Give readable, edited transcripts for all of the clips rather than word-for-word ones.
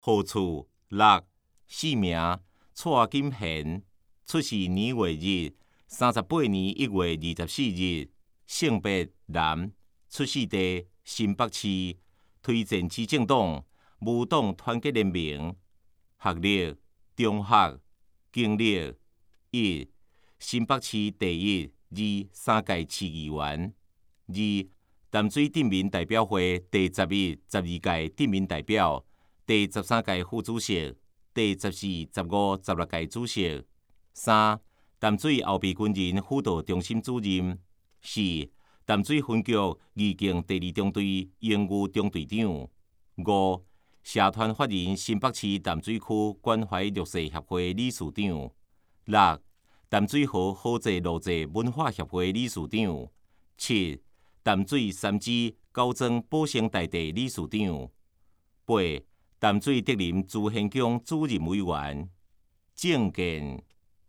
号厝6姓名蔡金贤，出世年月日38年1月24日，性别男，出世地新北市，推荐之政党无党团结联盟，学历中学，经历1新北市第1、2、3届市议员，2淡水镇民代表会第11、12届镇民代表，第13届副主席，第14、15、16届主席。3淡水后备军人辅导中心主任。4淡水分局义警第2中队营务中队长。5社团法人新北市淡水区关怀弱势协会理事长。6淡水河好济路济文化协会理事长。7淡水三支高增保生大地理事长。8淡水德林朱宪强主任委员。政见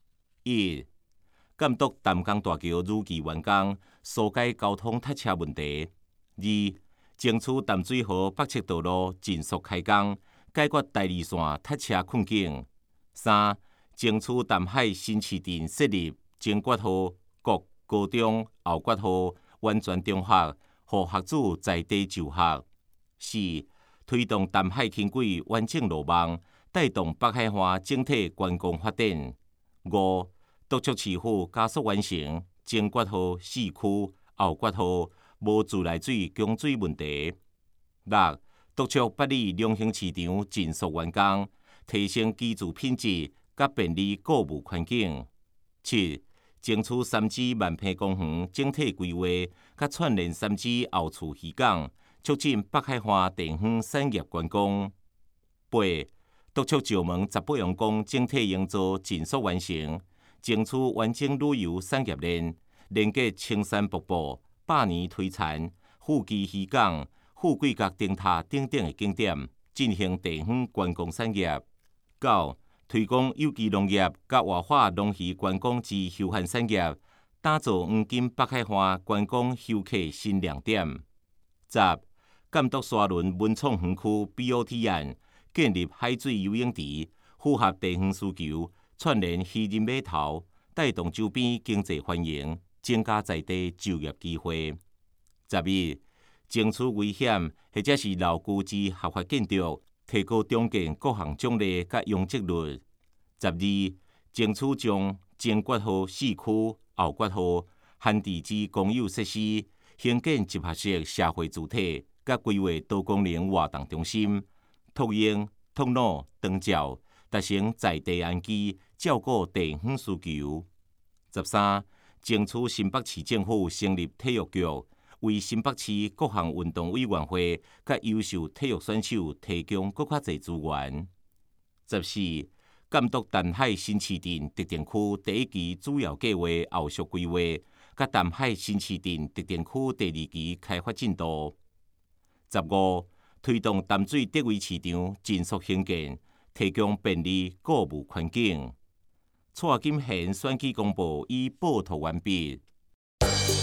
1监督淡江大桥如期完工，疏解交通塞车问题。2争取淡水河北侧道路尽速开工，解决第2线塞车困境。3争取淡海新市镇设立前决号国高中后决号完全中学，予学子在地就学。4推动淡海轻轨完整路网，带动北海岸整体观光发展。5督促市府加速完成前决号4区后决号无自来水供水问题。6督促八里两型市场尽速完工，提升居住品质甲便利购物环境。7争取3支万坪公园整体规划，甲串联3支后厝渔港，促进北海岸地方产业观光。8督促石门18用公整体营造尽速完成，争取完整旅游产业链，连接青山瀑布、百年推残、富基渔港、富贵角灯塔等等的景点，进行地方观光产业。9推广有机农业，甲活化农渔观光之休闲产业，打造黄金北海岸观光游客新亮点。10监督沙仑文创园区 BOT 案，建立海水游泳池，符合地方需求，串联渔人码头，带动周边经济繁荣，增加在地就业机会。11争取危险或者是老旧之合法建筑，提高中建各项奖励甲容积率。12争取将前决号4区后决号限制之公有设施，兴建集合式社会主体，甲规划多功能活动中心，托婴、托老、长照，达成在地安居，照顾地方需求。13争取新北市政府成立体育局，为新北市各项运动委员会甲优秀体育选手提供更较侪资源。14监督淡海新市镇特定区第1期主要计划后续规划，甲淡海新市镇特定区第2期开发进度。15推动淡水德威市场尽速兴建，提供便利购物环境。蔡金贤选举公报已报读完毕。